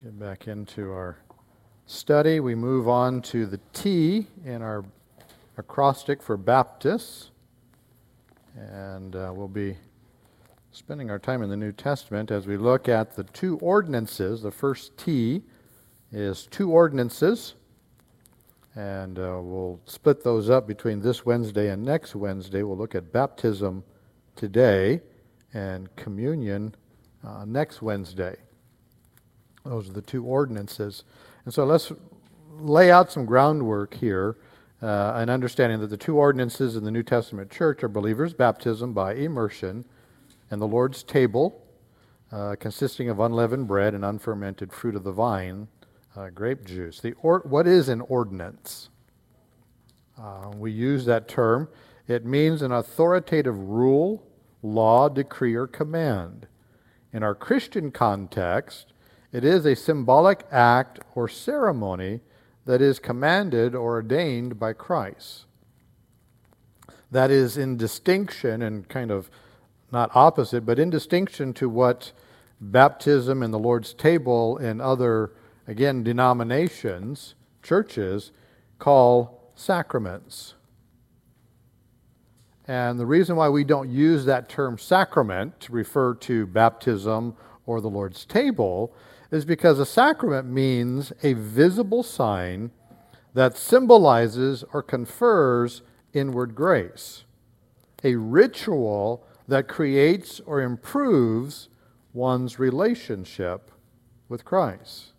Get back into our study. We move on to the T in our acrostic for Baptists. And we'll be spending our time in the New Testament as we look at the two ordinances. The first T is two ordinances. And we'll split those up between this Wednesday and next Wednesday. We'll look at baptism today and communion next Wednesday. Those are the two ordinances. And so let's lay out some groundwork here, and understanding that the two ordinances in the New Testament church are believers' baptism by immersion and the Lord's table, consisting of unleavened bread and unfermented fruit of the vine, grape juice. What is an ordinance? We use that term. It means an authoritative rule, law, decree, or command. In our Christian context, it is a symbolic act or ceremony that is commanded or ordained by Christ. That is in distinction and kind of not opposite, but in distinction to what baptism and the Lord's table and other, again, denominations, churches, call sacraments. And the reason why we don't use that term sacrament to refer to baptism or the Lord's table is because a sacrament means a visible sign that symbolizes or confers inward grace, a ritual that creates or improves one's relationship with Christ.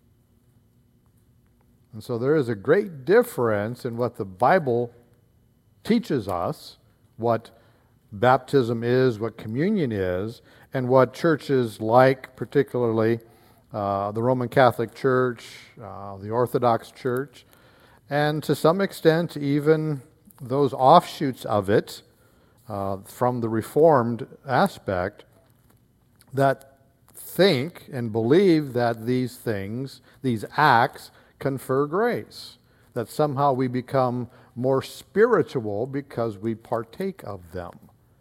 And so there is a great difference in what the Bible teaches us, what baptism is, what communion is, and what churches like, particularly the Roman Catholic Church, the Orthodox Church, and to some extent even those offshoots of it from the Reformed aspect that think and believe that these things, these acts, confer grace, that somehow we become more spiritual because we partake of them.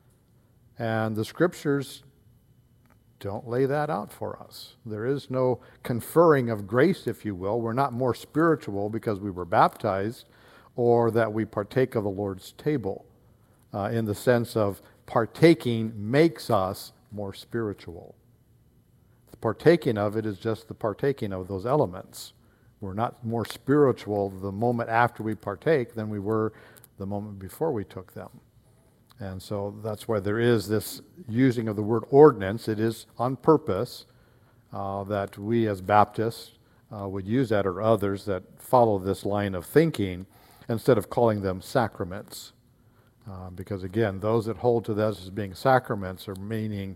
And the Scriptures don't lay that out for us. There is no conferring of grace, if you will. We're not more spiritual because we were baptized or that we partake of the Lord's table in the sense of partaking makes us more spiritual. The partaking of it is just the partaking of those elements. We're not more spiritual the moment after we partake than we were the moment before we took them. And so that's why there is this using of the word ordinance. It is on purpose that we as Baptists would use that, or others that follow this line of thinking, instead of calling them sacraments. Because again, those that hold to those as being sacraments are meaning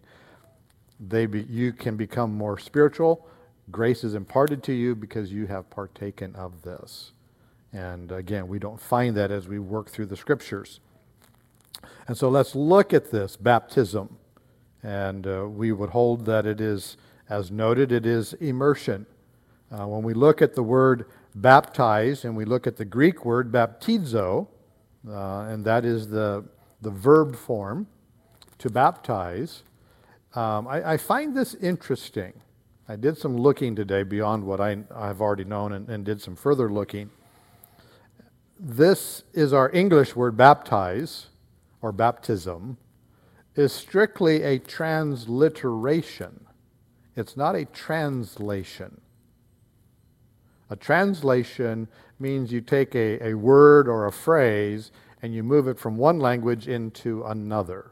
you can become more spiritual. Grace is imparted to you because you have partaken of this. And again, we don't find that as we work through the Scriptures. And so let's look at this, baptism. And we would hold that it is, as noted, it is immersion. When we look at the word baptize, and we look at the Greek word baptizo, and that is the verb form, to baptize, I find this interesting. I did some looking today beyond what I've already known and did some further looking. This is our English word baptize, or baptism, is strictly a transliteration. It's not a translation. A translation means you take a word or a phrase and you move it from one language into another.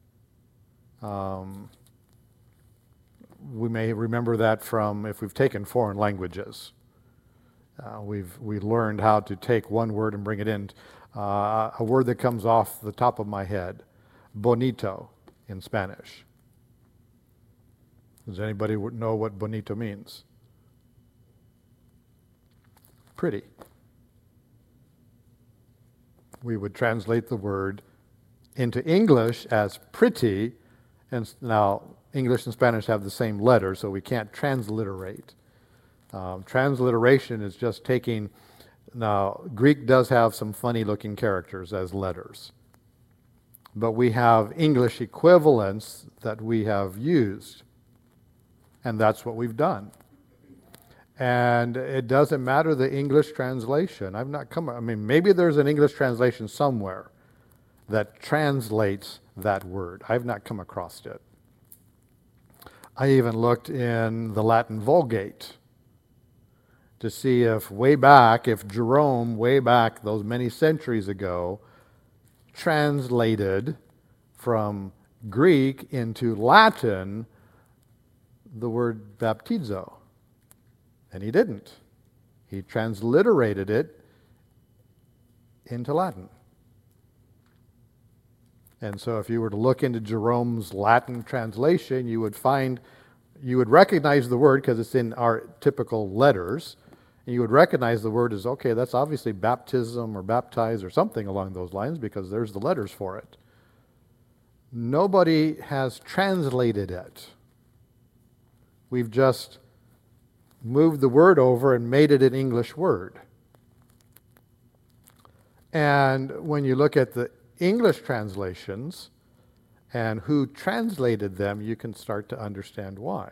We may remember that from if we've taken foreign languages. We learned how to take one word and bring it in. A word that comes off the top of my head, bonito in Spanish. Does anybody know what bonito means? Pretty. We would translate the word into English as pretty, and now English and Spanish have the same letter, so we can't transliterate. Transliteration is just taking. Now, Greek does have some funny-looking characters as letters, but we have English equivalents that we have used, and that's what we've done. And it doesn't matter the English translation. Maybe there's an English translation somewhere that translates that word. I've not come across it. I even looked in the Latin Vulgate to see if Jerome, way back those many centuries ago, translated from Greek into Latin the word baptizo. And he didn't. He transliterated it into Latin. And so if you were to look into Jerome's Latin translation, you would recognize the word because it's in our typical letters. And you would recognize the word as, okay, that's obviously baptism or baptize or something along those lines because there's the letters for it. Nobody has translated it. We've just moved the word over and made it an English word. And when you look at the English translations and who translated them, you can start to understand why.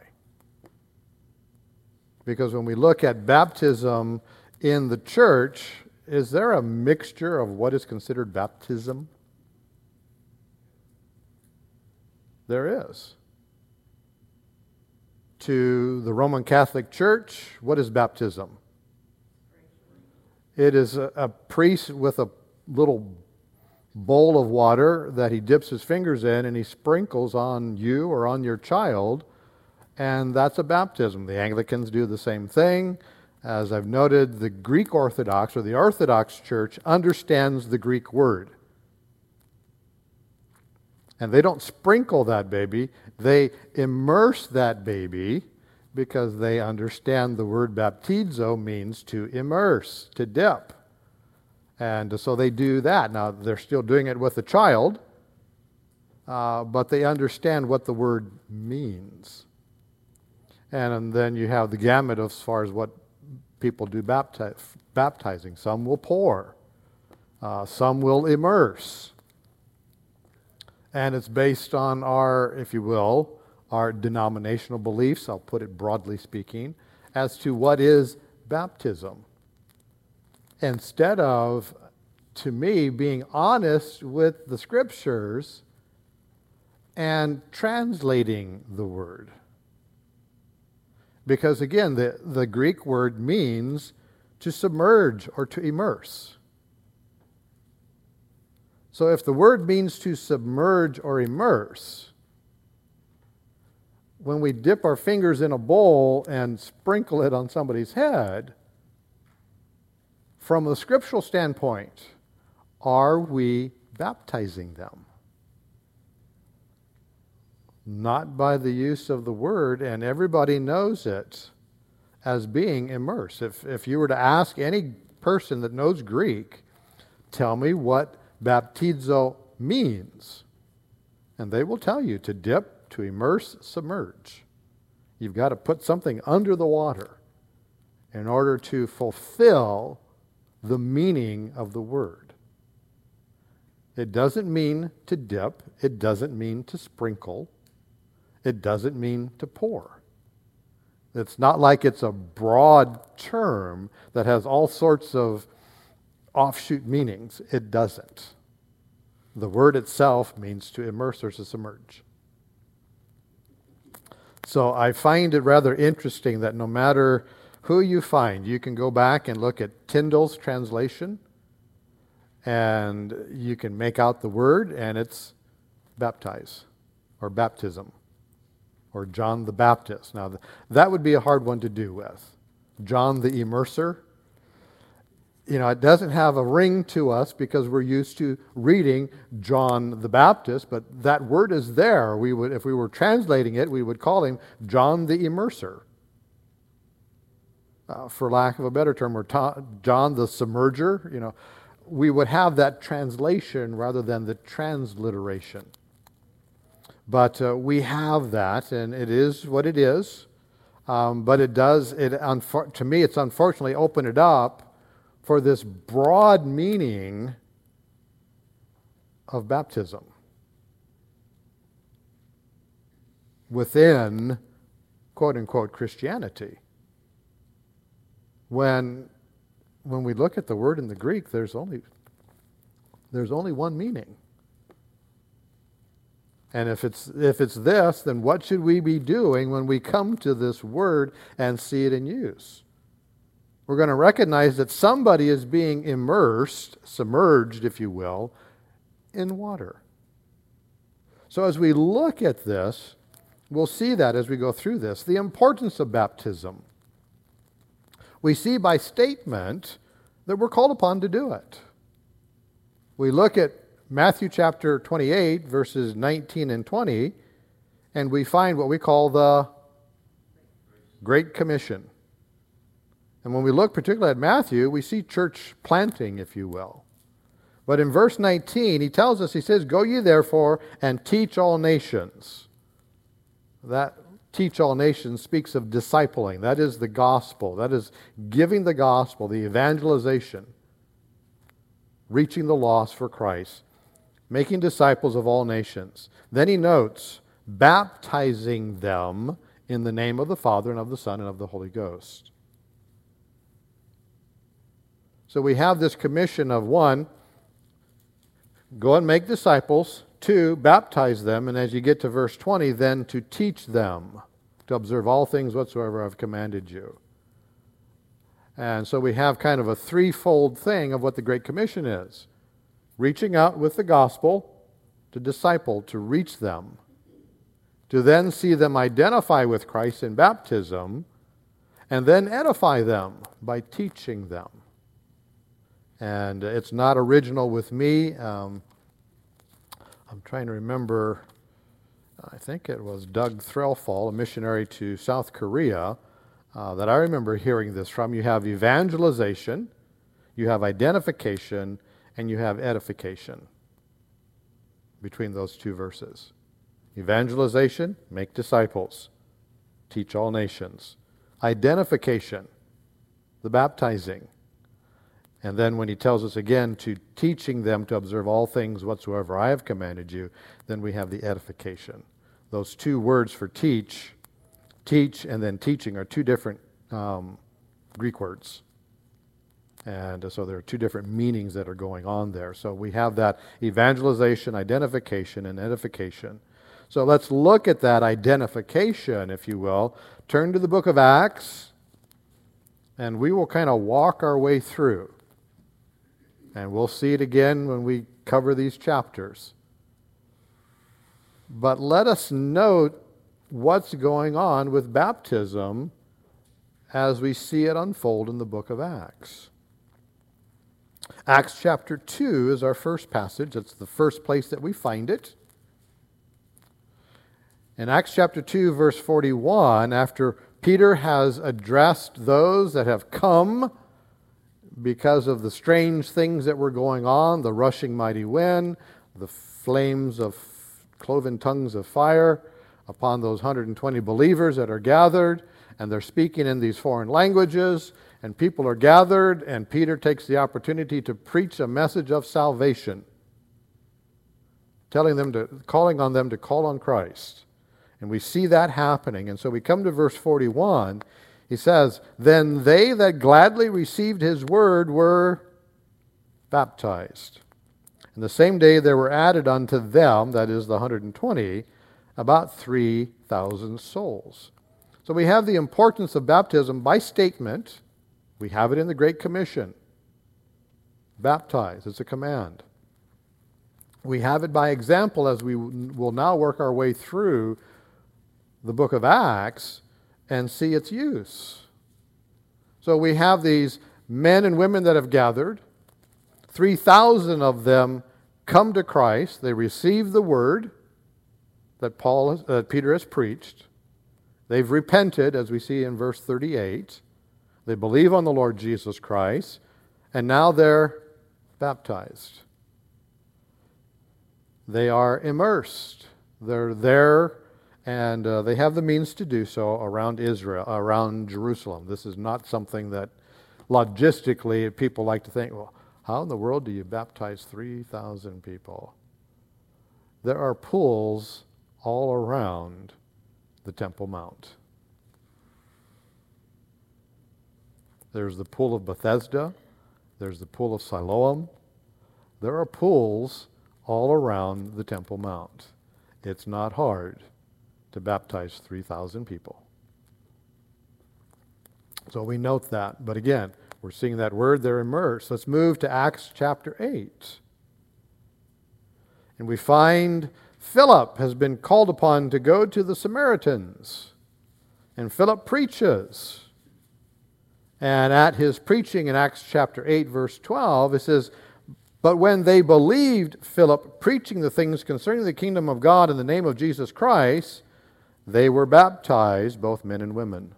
Because when we look at baptism in the church, is there a mixture of what is considered baptism? There is. To the Roman Catholic Church, what is baptism? It is a priest with a little bowl of water that he dips his fingers in and he sprinkles on you or on your child, and that's a baptism. The Anglicans do the same thing. As I've noted, the Greek Orthodox or the Orthodox Church understands the Greek word. And they don't sprinkle that baby, they immerse that baby because they understand the word baptizo means to immerse, to dip. And so they do that. Now, they're still doing it with a child, but they understand what the word means. And then you have the gamut as far as what people do baptizing. Some will pour. Some will immerse. And it's based on our, if you will, our denominational beliefs, I'll put it broadly speaking, as to what is baptism. Instead of, to me, being honest with the Scriptures and translating the word. Because again, the Greek word means to submerge or to immerse. So if the word means to submerge or immerse, when we dip our fingers in a bowl and sprinkle it on somebody's head, from a scriptural standpoint, are we baptizing them? Not by the use of the word, and everybody knows it as being immersed. If you were to ask any person that knows Greek, tell me what baptizo means, and they will tell you to dip, to immerse, submerge. You've got to put something under the water in order to fulfill the meaning of the word. It doesn't mean to dip. It doesn't mean to sprinkle. It doesn't mean to pour. It's not like it's a broad term that has all sorts of offshoot meanings. It doesn't. The word itself means to immerse or to submerge. So I find it rather interesting that no matter who you find, you can go back and look at Tyndale's translation, and you can make out the word, and it's baptize, or baptism, or John the Baptist. Now, that would be a hard one to do with. John the Immerser. It doesn't have a ring to us because we're used to reading John the Baptist, but that word is there. If we were translating it, we would call him John the Immerser. For lack of a better term, or John the Submerger. We would have that translation rather than the transliteration. But we have that, and it is what it is. But to me, it's unfortunately opened it up for this broad meaning of baptism within, quote-unquote, Christianity. when we look at the word in the Greek, there's only one meaning. And if it's this, then what should we be doing when we come to this word and see it in use? We're going to recognize that somebody is being immersed, submerged, if you will, in water. So as we look at this, we'll see that as we go through this, the importance of baptism. We see by statement that we're called upon to do it. We look at Matthew chapter 28, verses 19 and 20, and we find what we call the Great Commission. And when we look particularly at Matthew, we see church planting, if you will. But in verse 19, he tells us, he says, "Go ye therefore and teach all nations." That teach all nations speaks of discipling. That is the gospel. That is giving the gospel, the evangelization, reaching the lost for Christ, making disciples of all nations. Then he notes, baptizing them in the name of the Father and of the Son and of the Holy Ghost. So we have this commission of 1, go and make disciples, 2, baptize them, and as you get to verse 20, then to teach them to observe all things whatsoever I've commanded you. And so we have kind of a threefold thing of what the Great Commission is. Reaching out with the gospel, to disciple, to reach them, to then see them identify with Christ in baptism, and then edify them by teaching them. And it's not original with me. I'm trying to remember, I think it was Doug Threlfall, a missionary to South Korea, that I remember hearing this from. You have evangelization, you have identification, and you have edification between those two verses. Evangelization, make disciples, teach all nations. Identification, the baptizing. And then when he tells us again to teaching them to observe all things whatsoever I have commanded you, then we have the edification. Those two words for teach, and then teaching are two different Greek words. And so there are two different meanings that are going on there. So we have that evangelization, identification, and edification. So let's look at that identification, if you will. Turn to the book of Acts, and we will kind of walk our way through. And we'll see it again when we cover these chapters. But let us note what's going on with baptism as we see it unfold in the book of Acts. Acts chapter 2 is our first passage. That's the first place that we find it. In Acts chapter 2, verse 41, after Peter has addressed those that have come because of the strange things that were going on, the rushing mighty wind, the flames of cloven tongues of fire upon those 120 believers that are gathered, and they're speaking in these foreign languages, and people are gathered, and Peter takes the opportunity to preach a message of salvation, calling on them to call on Christ. And we see that happening. And so we come to verse 41. He says, "Then they that gladly received his word were baptized. And the same day there were added unto them," that is the 120, "about 3,000 souls." So we have the importance of baptism by statement. We have it in the Great Commission. Baptize, it's a command. We have it by example as we will now work our way through the book of Acts and see its use. So we have these men and women that have gathered. 3,000 of them come to Christ. They receive the word that Peter has preached. They've repented, as we see in verse 38. They believe on the Lord Jesus Christ, and now they're baptized. They are immersed. They're there, and they have the means to do so around Israel, around Jerusalem. This is not something that logistically people like to think, well, how in the world do you baptize 3,000 people? There are pools all around the Temple Mount. There's the pool of Bethesda. There's the pool of Siloam. There are pools all around the Temple Mount. It's not hard to baptize 3,000 people. So we note that. But again, we're seeing that word, they're immersed. Let's move to Acts chapter 8. And we find Philip has been called upon to go to the Samaritans. And Philip preaches. And at his preaching in Acts chapter 8, verse 12, it says, "But when they believed Philip preaching the things concerning the kingdom of God in the name of Jesus Christ, they were baptized, both men and women."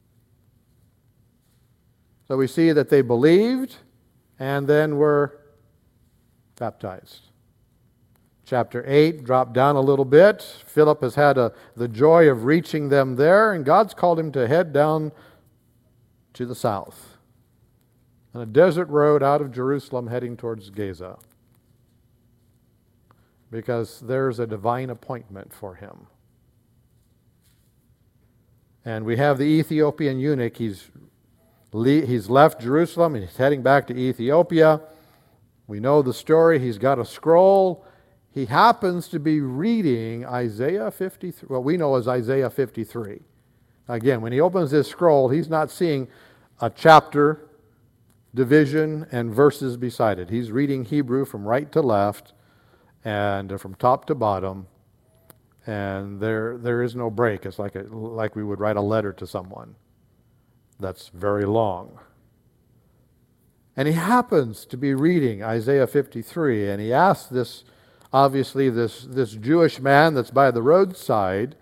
So we see that they believed and then were baptized. Chapter 8, drop down a little bit. Philip has had the joy of reaching them there, and God's called him to head down to the south on a desert road out of Jerusalem heading towards Gaza, because there's a divine appointment for him. And we have the Ethiopian eunuch. He's left Jerusalem and he's heading back to Ethiopia. We know the story. He's got a scroll. He happens to be reading Isaiah 53. What we know as Isaiah 53. Again, when he opens this scroll, he's not seeing a chapter, division, and verses beside it. He's reading Hebrew from right to left and from top to bottom. And there is no break. It's like we would write a letter to someone that's very long. And he happens to be reading Isaiah 53, and he asks this Jewish man that's by the roadside,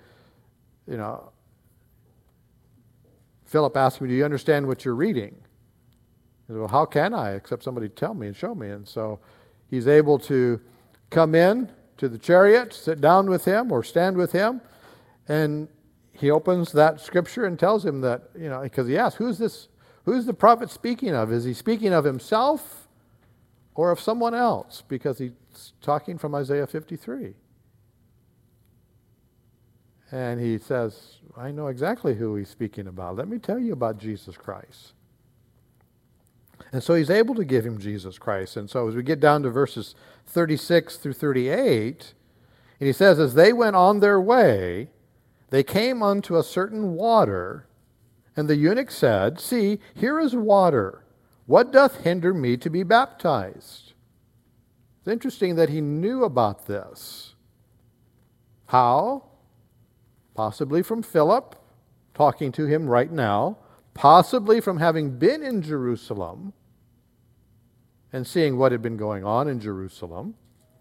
Philip asked me, "Do you understand what you're reading?" He said, "Well, how can I, except somebody tell me and show me?" And so he's able to come in to the chariot, sit down with him or stand with him, and he opens that scripture and tells him that, because he asks, who's the prophet speaking of? Is he speaking of himself or of someone else? Because he's talking from Isaiah 53. And he says, "I know exactly who he's speaking about. Let me tell you about Jesus Christ." And so he's able to give him Jesus Christ. And so as we get down to verses 36 through 38, and he says, "As they went on their way, they came unto a certain water, and the eunuch said, See, here is water. What doth hinder me to be baptized?" It's interesting that he knew about this. How? Possibly from Philip, talking to him right now. Possibly from having been in Jerusalem and seeing what had been going on in Jerusalem.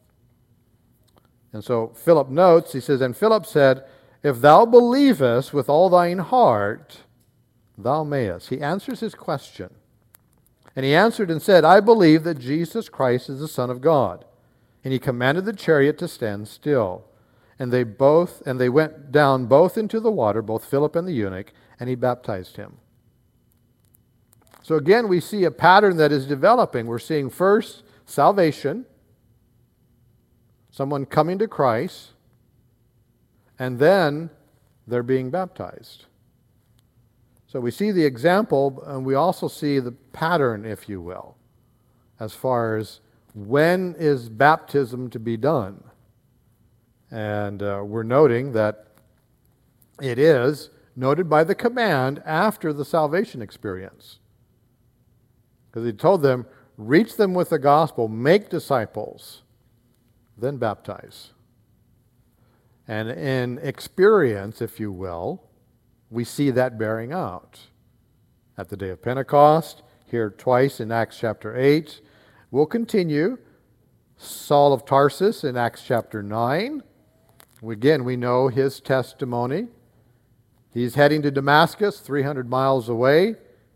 And so Philip notes, he says, "And Philip said, If thou believest with all thine heart, thou mayest." He answers his question. And he answered and said, "I believe that Jesus Christ is the Son of God." And he commanded the chariot to stand still. And they went down both into the water, both Philip and the eunuch, and he baptized him. So again, we see a pattern that is developing. We're seeing first salvation, someone coming to Christ, and then they're being baptized. So we see the example, and we also see the pattern, if you will, as far as when is baptism to be done. And we're noting that it is noted by the command after the salvation experience. Because he told them, reach them with the gospel, make disciples, then baptize. And in experience, if you will, we see that bearing out. At the day of Pentecost, here twice in Acts chapter 8. We'll continue. Saul of Tarsus in Acts chapter 9. Again, we know his testimony. He's heading to Damascus, 300 miles away.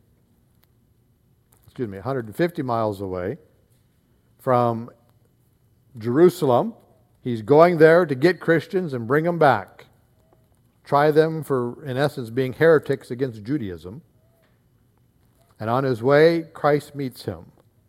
150 miles away from Jerusalem. He's going there to get Christians and bring them back. Try them for, in essence, being heretics against Judaism. And on his way, Christ meets him.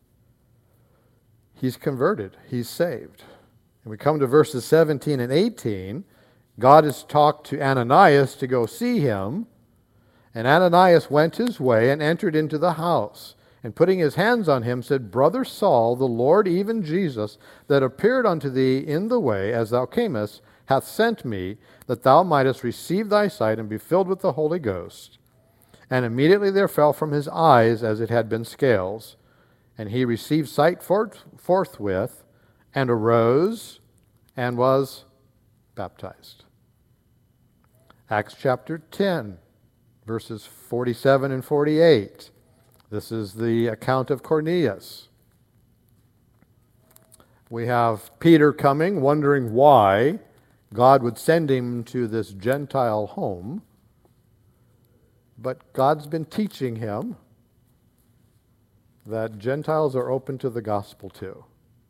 He's converted. He's saved. And we come to verses 17 and 18. God has talked to Ananias to go see him. And Ananias went his way and entered into the house, and putting his hands on him, said, Brother Saul, the Lord, even Jesus, that appeared unto thee in the way as thou camest, hath sent me, that thou mightest receive thy sight and be filled with the Holy Ghost. And immediately there fell from his eyes as it had been scales, and he received sight forthwith, and arose, and was baptized. Acts chapter 10. Verses 47 and 48. This is the account of Cornelius. We have Peter coming, wondering why God would send him to this Gentile home. But God's been teaching him that Gentiles are open to the gospel too.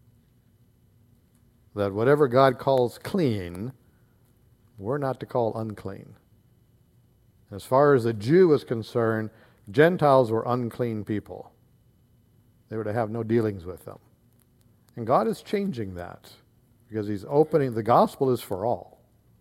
That whatever God calls clean, we're not to call unclean. As far as a Jew was concerned, Gentiles were unclean people. They were to have no dealings with them. And God is changing that because He's opening, the gospel is for all.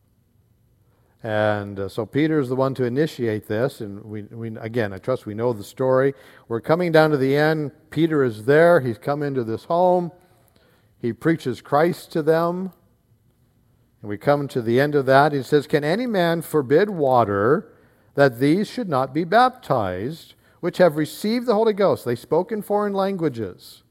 And so Peter is the one to initiate this. And we again, I trust we know the story. We're coming down to the end. Peter is there. He's come into this home. He preaches Christ to them. And we come to the end of that. He says, Can any man forbid water that these should not be baptized, which have received the Holy Ghost? They spoke in foreign languages,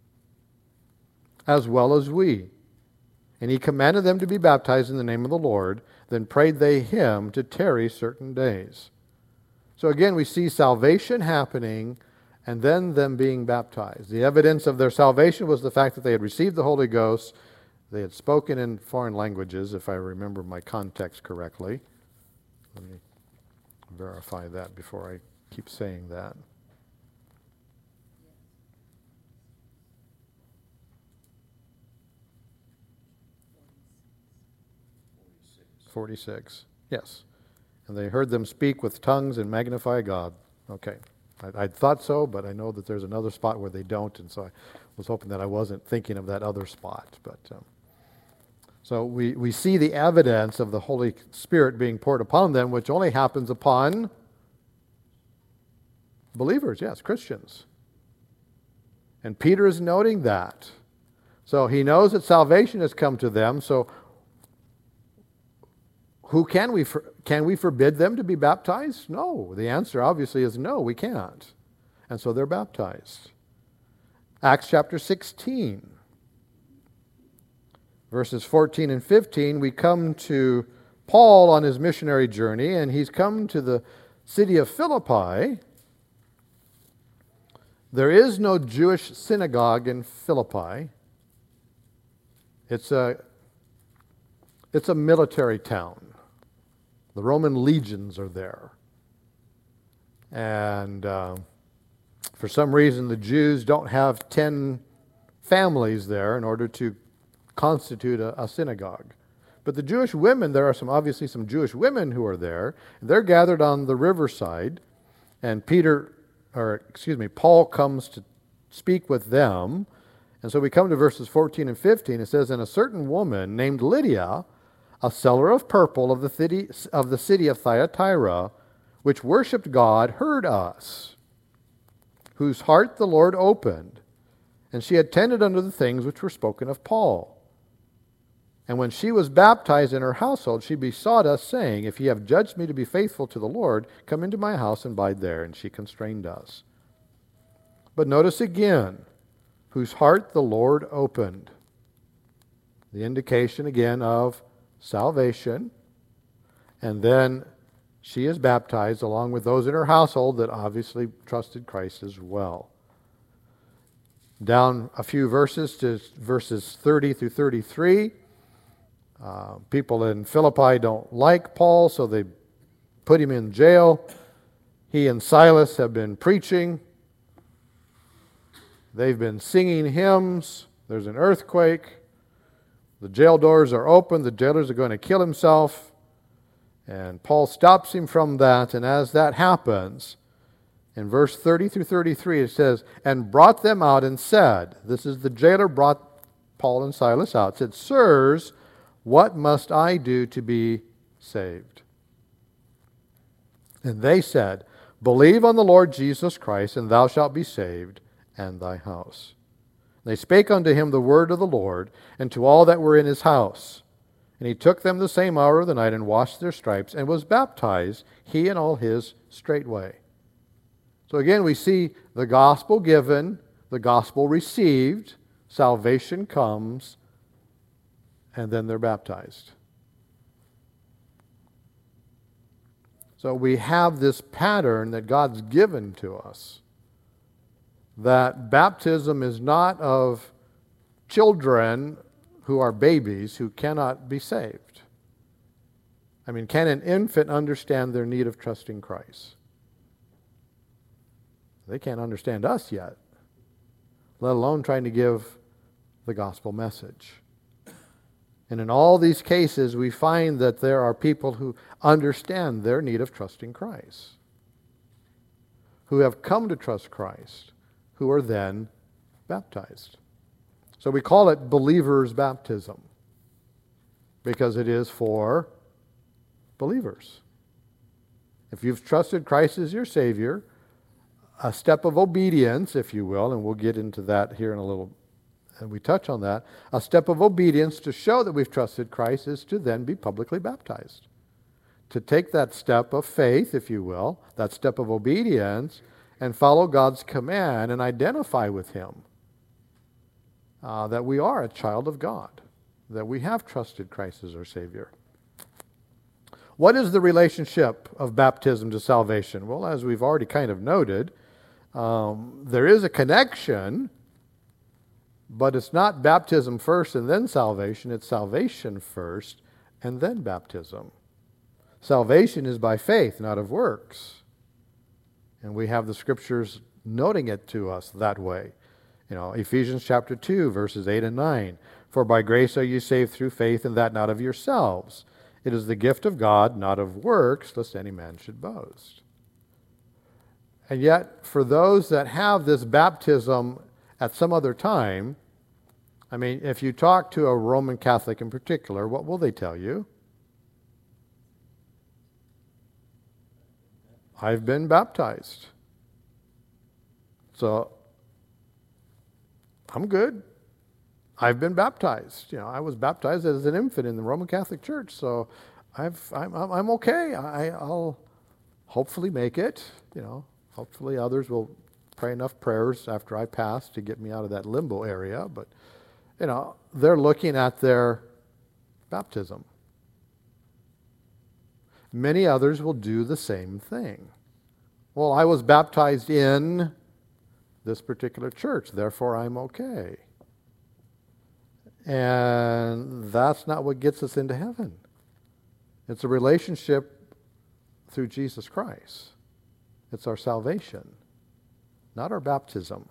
as well as we. And he commanded them to be baptized in the name of the Lord. Then prayed they him to tarry certain days. So again, we see salvation happening, and then them being baptized. The evidence of their salvation was the fact that they had received the Holy Ghost. They had spoken in foreign languages, if I remember my context correctly. Let me verify that before I keep saying that. "46. Yes. And they heard them speak with tongues and magnify God. Okay. I thought so, but I know that there's another spot where they don't, and so I was hoping that I wasn't thinking of that other spot. But so we see the evidence of the Holy Spirit being poured upon them, which only happens upon believers, yes, Christians. And Peter is noting that. So he knows that salvation has come to them. So who can we forbid them to be baptized? No. The answer obviously is no, we can't. And so they're baptized. Acts chapter 16. Verses 14 and 15, we come to Paul on his missionary journey, and he's come to the city of Philippi. There is no Jewish synagogue in Philippi. It's a military town. The Roman legions are there. And for some reason, the Jews don't have 10 families there in order to constitute a synagogue. But the Jewish women, there are obviously some Jewish women who are there. They're gathered on the riverside, and Paul comes to speak with them. And so we come to verses 14 and 15. It says, And a certain woman named Lydia, a seller of purple of the city of Thyatira, which worshipped God, heard us, whose heart the Lord opened, and she attended unto the things which were spoken of Paul. And when she was baptized in her household, she besought us, saying, If ye have judged me to be faithful to the Lord, come into my house and bide there. And she constrained us. But notice again, whose heart the Lord opened. The indication again of salvation. And then she is baptized along with those in her household that obviously trusted Christ as well. Down a few verses to verses 30 through 33. People in Philippi don't like Paul, so they put him in jail. He and Silas have been preaching. They've been singing hymns. There's an earthquake. The jail doors are open. The jailer's are going to kill himself. And Paul stops him from that. And as that happens, in verse 30 through 33, it says, And brought them out and said, this is the jailer brought Paul and Silas out, said, Sirs, what must I do to be saved? And they said, Believe on the Lord Jesus Christ, and thou shalt be saved, and thy house. They spake unto him the word of the Lord, and to all that were in his house. And he took them the same hour of the night, and washed their stripes, and was baptized, he and all his straightway. So again, we see the gospel given, the gospel received, salvation comes, and then they're baptized. So we have this pattern that God's given to us, that baptism is not of children who are babies who cannot be saved. I mean, can an infant understand their need of trusting Christ? They can't understand us yet, let alone trying to give the gospel message. And in all these cases, we find that there are people who understand their need of trusting Christ, who have come to trust Christ, who are then baptized. So we call it believer's baptism because it is for believers. If you've trusted Christ as your Savior, a step of obedience, if you will, and we'll get into that here in a little, and we touch on that, a step of obedience to show that we've trusted Christ is to then be publicly baptized. To take that step of faith, if you will, that step of obedience, and follow God's command and identify with Him. That we are a child of God, that we have trusted Christ as our Savior. What is the relationship of baptism to salvation? Well, as we've already kind of noted, there is a connection, but it's not baptism first and then salvation. It's salvation first and then baptism. Salvation is by faith, not of works. And we have the scriptures noting it to us that way. You know, Ephesians chapter 2, verses 8 and 9. For by grace are you saved through faith, and that not of yourselves. It is the gift of God, not of works, lest any man should boast. And yet, for those that have this baptism at some other time, I mean, if you talk to a Roman Catholic in particular, what will they tell you? I've been baptized. So, I'm good. I've been baptized. You know, I was baptized as an infant in the Roman Catholic Church, so I'm okay. I'll hopefully make it. You know, hopefully others will pray enough prayers after I pass to get me out of that limbo area. But you know, they're looking at their baptism. Many others will do the same thing. Well, I was baptized in this particular church, therefore I'm okay. And that's not what gets us into heaven. It's a relationship through Jesus Christ. It's our salvation, not our baptism.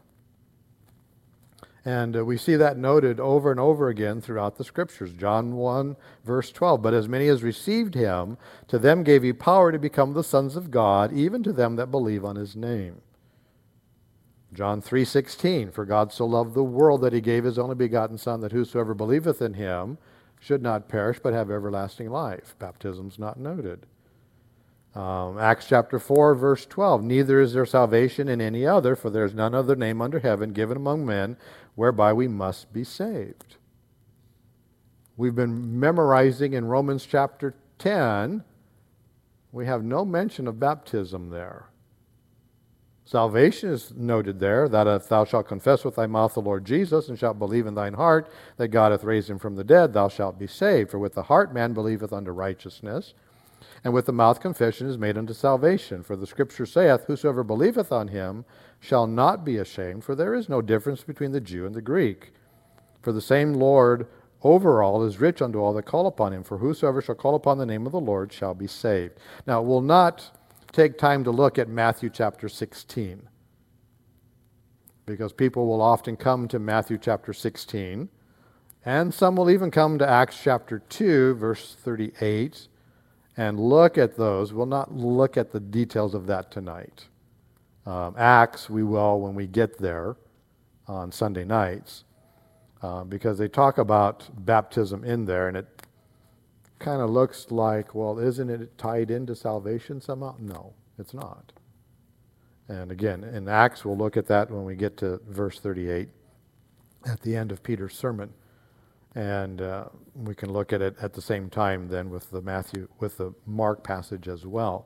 And we see that noted over and over again throughout the Scriptures. John 1, verse 12. But as many as received him, to them gave he power to become the sons of God, even to them that believe on his name. John 3:16. For God so loved the world that he gave his only begotten Son, that whosoever believeth in him should not perish, but have everlasting life. Baptism's not noted. Acts chapter 4, verse 12. Neither is there salvation in any other, for there is none other name under heaven given among men whereby we must be saved. We've been memorizing in Romans chapter 10. We have no mention of baptism there. Salvation is noted there, that if thou shalt confess with thy mouth the Lord Jesus, and shalt believe in thine heart that God hath raised him from the dead, thou shalt be saved. For with the heart man believeth unto righteousness, and with the mouth confession is made unto salvation. For the Scripture saith, whosoever believeth on him shall not be ashamed, for there is no difference between the Jew and the Greek. For the same Lord over all is rich unto all that call upon him. For whosoever shall call upon the name of the Lord shall be saved. Now, we'll not take time to look at Matthew chapter 16, because people will often come to Matthew chapter 16, and some will even come to Acts chapter 2, verse 38, and look at those. We'll not look at the details of that tonight. Acts, we will when we get there on Sunday nights, because they talk about baptism in there, and it kind of looks like, well, isn't it tied into salvation somehow? No. It's not. And again, in Acts, we'll look at that when we get to verse 38 at the end of Peter's sermon. And we can look at it at the same time then with the Mark passage as well.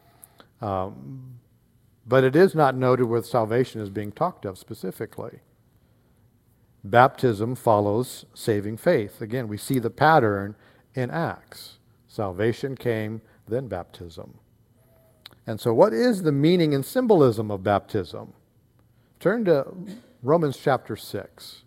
But it is not noted where salvation is being talked of specifically. Baptism follows saving faith. Again, we see the pattern in Acts. Salvation came, then baptism. And so what is the meaning and symbolism of baptism? Turn to Romans chapter 6.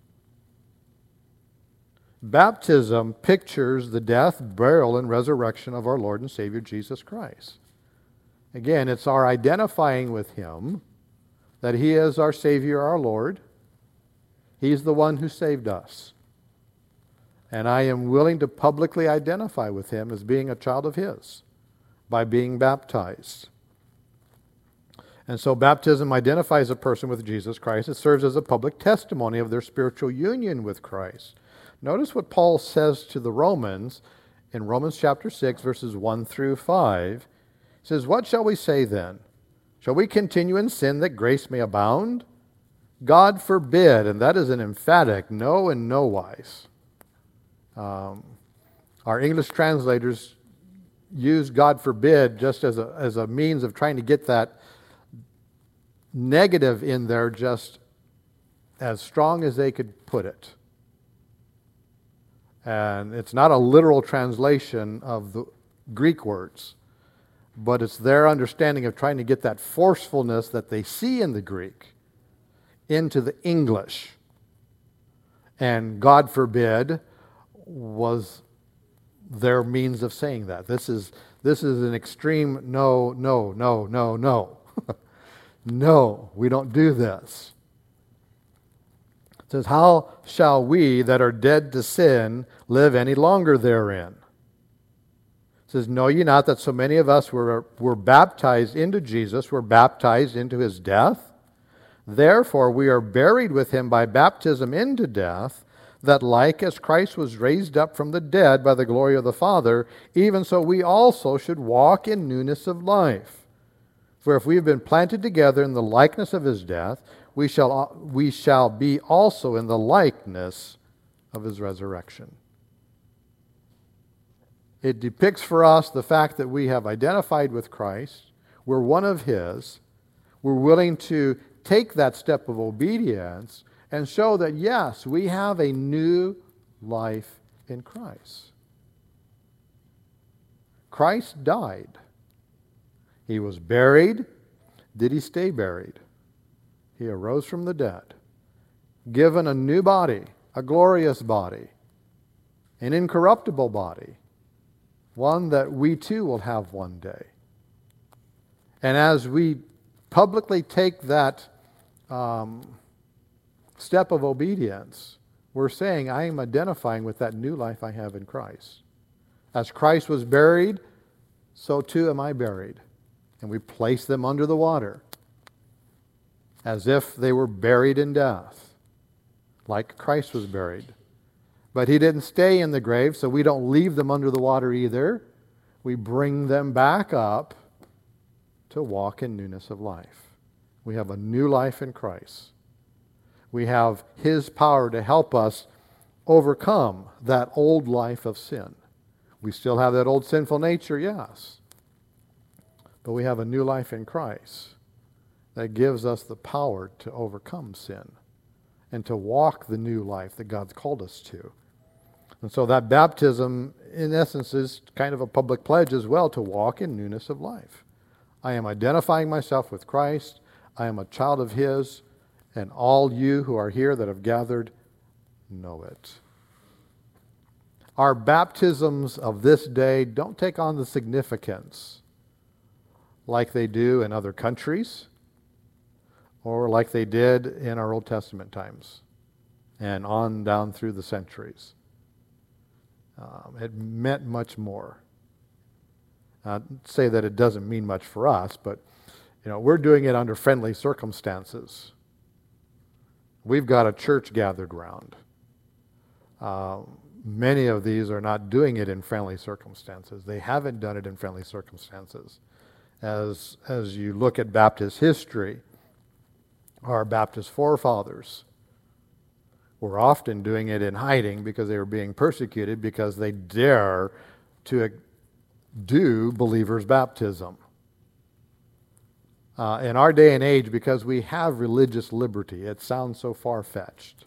Baptism pictures the death, burial, and resurrection of our Lord and Savior Jesus Christ. Again, it's our identifying with Him, that He is our Savior, our Lord. He's the one who saved us. And I am willing to publicly identify with Him as being a child of His by being baptized. And so baptism identifies a person with Jesus Christ. It serves as a public testimony of their spiritual union with Christ. Notice what Paul says to the Romans in Romans chapter 6, verses 1 through 5. He says, "What shall we say then? Shall we continue in sin that grace may abound? God forbid," and that is an emphatic no and no wise. Our English translators use "God forbid" just as a means of trying to get that negative in there just as strong as they could put it. And it's not a literal translation of the Greek words, but it's their understanding of trying to get that forcefulness that they see in the Greek into the English. And God forbid was their means of saying that. This is an extreme no. No, we don't do this. It says, "How shall we that are dead to sin live any longer therein?" It says, "Know ye not that so many of us were baptized into Jesus, were baptized into His death? Therefore we are buried with Him by baptism into death, that like as Christ was raised up from the dead by the glory of the Father, even so we also should walk in newness of life. For if we have been planted together in the likeness of His death, we shall be also in the likeness of His resurrection." It depicts for us the fact that we have identified with Christ, we're one of His, we're willing to take that step of obedience and show that, yes, we have a new life in Christ. Christ died. He was buried. Did He stay buried? He arose from the dead, given a new body, a glorious body, an incorruptible body, one that we too will have one day. And as we publicly take that step of obedience, we're saying, I am identifying with that new life I have in Christ. As Christ was buried, so too am I buried. And we place them under the water, as if they were buried in death, like Christ was buried. But He didn't stay in the grave, so we don't leave them under the water either. We bring them back up to walk in newness of life. We have a new life in Christ. We have His power to help us overcome that old life of sin. We still have that old sinful nature, yes. But we have a new life in Christ that gives us the power to overcome sin and to walk the new life that God's called us to. And so that baptism, in essence, is kind of a public pledge as well to walk in newness of life. I am identifying myself with Christ. I am a child of His, and all you who are here that have gathered know it. Our baptisms of this day don't take on the significance like they do in other countries or like they did in our Old Testament times and on down through the centuries. It meant much more. I'd say that it doesn't mean much for us, but we're doing it under friendly circumstances. We've got a church gathered round. Many of these are not doing it in friendly circumstances. They haven't done it in friendly circumstances. as you look at Baptist history. Our Baptist forefathers were often doing it in hiding because they were being persecuted because they dare to do believers' baptism. In our day and age, because we have religious liberty, it sounds so far-fetched.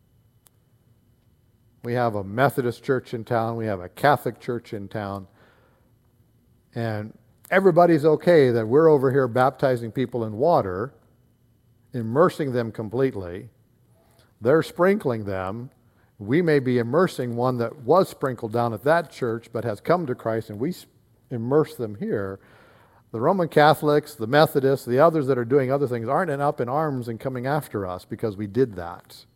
We have a Methodist church in town, we have a Catholic church in town, and everybody's okay that we're over here baptizing people in water, immersing them completely. They're sprinkling them. We may be immersing one that was sprinkled down at that church but has come to Christ, and we immerse them here. The Roman Catholics, the Methodists, the others that are doing other things aren't up in arms and coming after us because we did that.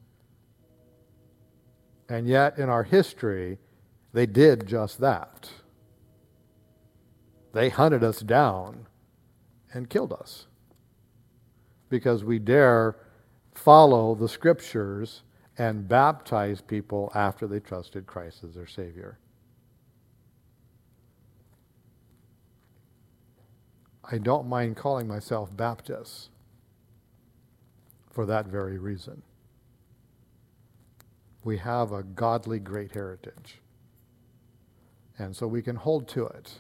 And yet, in our history, they did just that. They hunted us down and killed us because we dare follow the Scriptures and baptize people after they trusted Christ as their Savior. I don't mind calling myself Baptist for that very reason. We have a godly great heritage. And so we can hold to it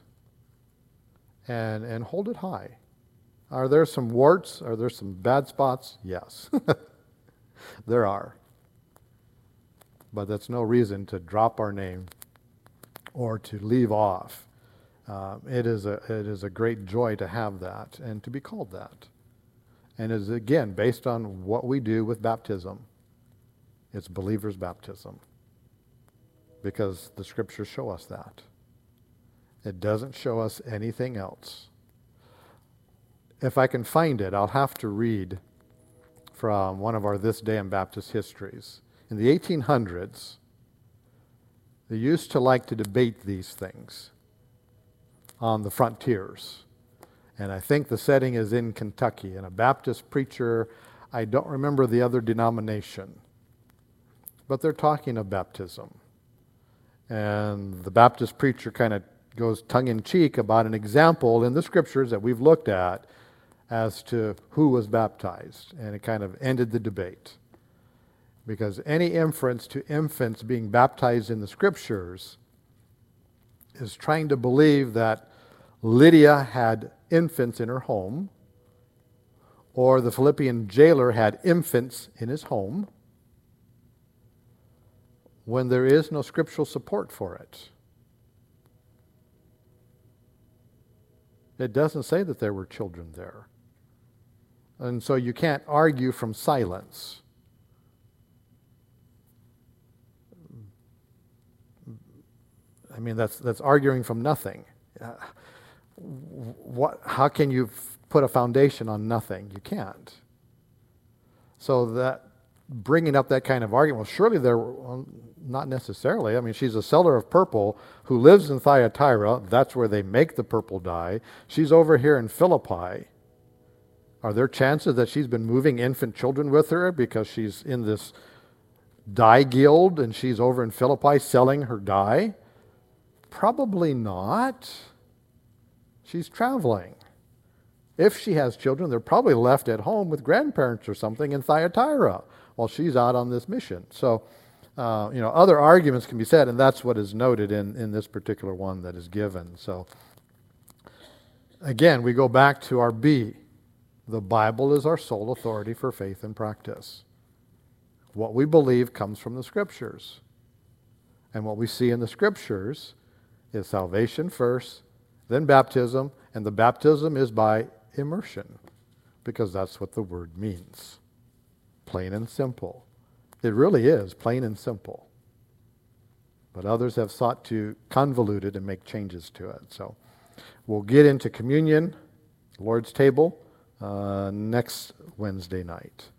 and hold it high. Are there some warts? Are there some bad spots? Yes. There are. But that's no reason to drop our name or to leave off. It is a great joy to have that and to be called that. And is again based on what we do with baptism. It's believer's baptism. Because the Scriptures show us that. It doesn't show us anything else. If I can find it, I'll have to read from one of our This Day in Baptist histories. In the 1800s, they used to like to debate these things on the frontiers. And I think the setting is in Kentucky. And a Baptist preacher, I don't remember the other denomination, but they're talking of baptism. And the Baptist preacher kind of goes tongue-in-cheek about an example in the Scriptures that we've looked at as to who was baptized. And it kind of ended the debate. Because any inference to infants being baptized in the Scriptures is trying to believe that Lydia had infants in her home, or the Philippian jailer had infants in his home, when there is no scriptural support for it. It doesn't say that there were children there. And so you can't argue from silence. I mean, that's arguing from nothing. How can you put a foundation on nothing? You can't. So that bringing up that kind of argument, well, surely not necessarily. I mean, she's a seller of purple who lives in Thyatira. That's where they make the purple dye. She's over here in Philippi. Are there chances that she's been moving infant children with her because she's in this dye guild and she's over in Philippi selling her dye? Probably not. She's traveling. If she has children, they're probably left at home with grandparents or something in Thyatira while she's out on this mission. So, other arguments can be said, and that's what is noted in this particular one that is given. So, again, we go back to our B. The Bible is our sole authority for faith and practice. What we believe comes from the Scriptures. And what we see in the Scriptures is salvation first, then baptism, and the baptism is by immersion, because that's what the word means. Plain and simple. It really is plain and simple. But others have sought to convolute it and make changes to it. So we'll get into communion, Lord's table, next Wednesday night.